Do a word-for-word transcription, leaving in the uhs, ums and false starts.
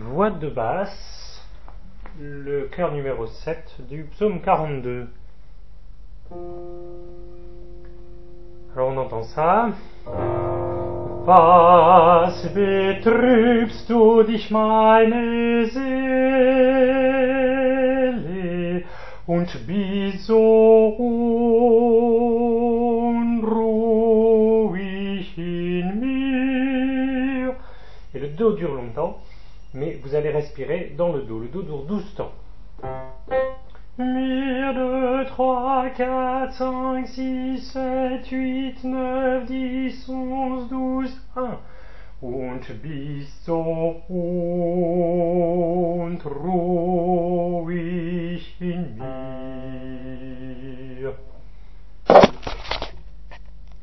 voix de basse, le chœur numéro sept du psaume quarante-deux. Alors on entend ça. Was betrübst du dich, meine Seele, und bist so unruhig in mir? Et le do dure longtemps, mais vous allez respirer dans le do. Le do dure douze temps. un, deux, trois, quatre, cinq, six, sept, huit, neuf, dix, onze, douze, un. Und bist so unruhig